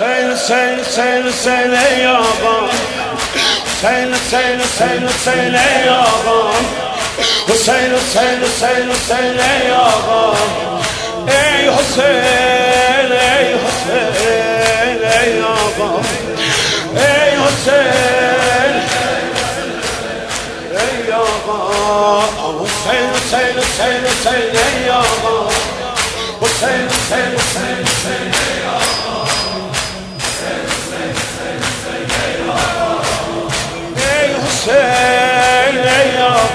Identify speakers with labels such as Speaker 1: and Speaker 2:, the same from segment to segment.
Speaker 1: حسین حسین حسین ای آقا، حسین حسین حسین حسین ای آقا، حسین حسین حسین حسین ای آقا، ای حسین ای حسین ای آقا، ای حسین ای آقا، حسین حسین حسین حسین ای آقا، حسین حسین حسین حسین ای آقا، حسین حسین حسین ای آقا، ای حسین ای آقا،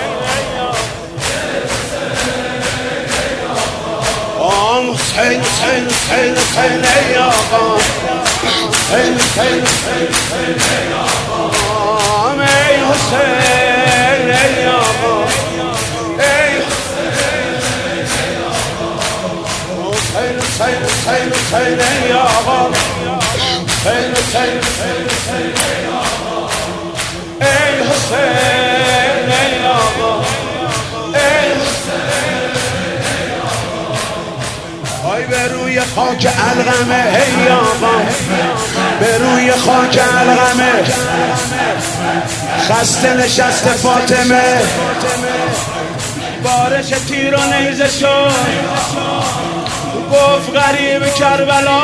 Speaker 1: حسین حسین حسین حسین ای آقا، حسین حسین حسین حسین ای آقا، ای حسین ای آقا، ای حسین حسین حسین حسین ای آقا، حسین حسین حسین حسین ای آقا، ای حسین ای آقا، ای آی به روی خاک علقمه ای آقا، به روی خاک علقمه خسته نشسته فاطمه، بارش تیر و نیزه شد گفت غریب کربلا،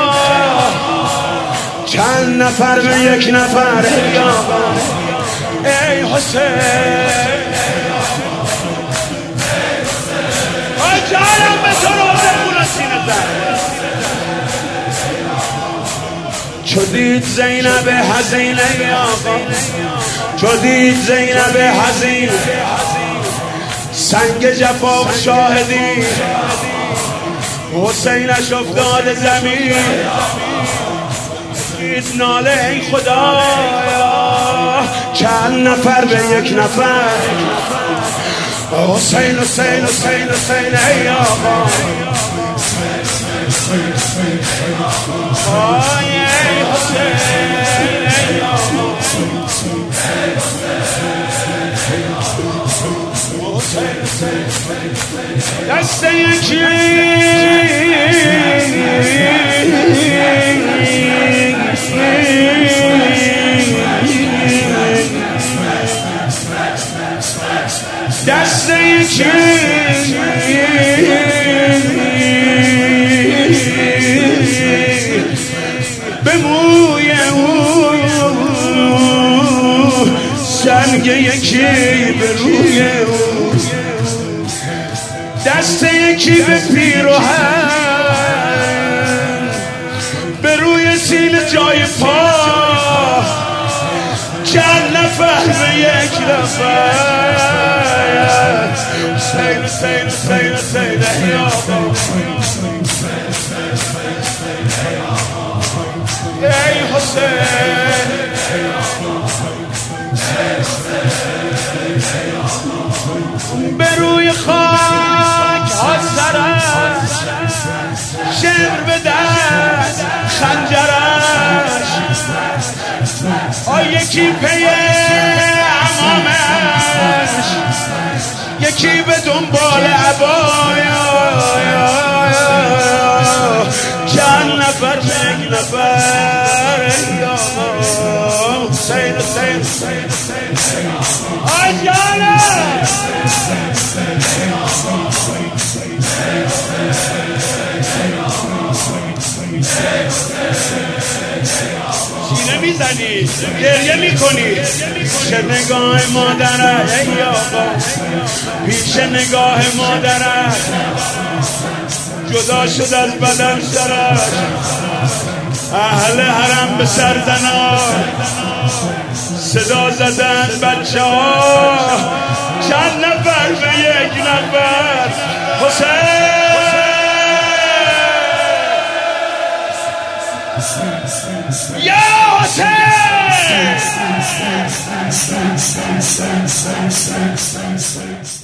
Speaker 1: چند نفر به یک نفر ای آقا، ای حسین آی جانم به تو رو بخونم سینه زن. چو دید زینب حزین ای آقا، چو دید زینب حزین سنگ جفا شاهدی، حسینش افتاد زمین، دید ناله ای خدایا، چند نفر به یک نفر، حسین حسین حسین حسین ای آقا، آی ای حسین ای آقا، دست یکی دست یکی به موی او، سنگ یکی به روی او، دست یکی به پیراهن، به روی سینه جای پا، چند نفر به یک نفر، حسین حسین حسین حسین ای آقا، ای حسین به روی خاک ها سرش، شمر به دست خنجرش، آی یکی پی امامش، یکی به دنبال عبایا، چند نفر به یک نفر ای آقا، حسین حسین حسین آی جانم سینه میزنی گریه میکنی، پیش نگاه مادرت ای آقا، پیش نگاه مادرت جدا شد از بدن سرش، اهل حرم به سرزنان صدا زدن بچه ها، چند نفر به یک نفر، حسین یا حسین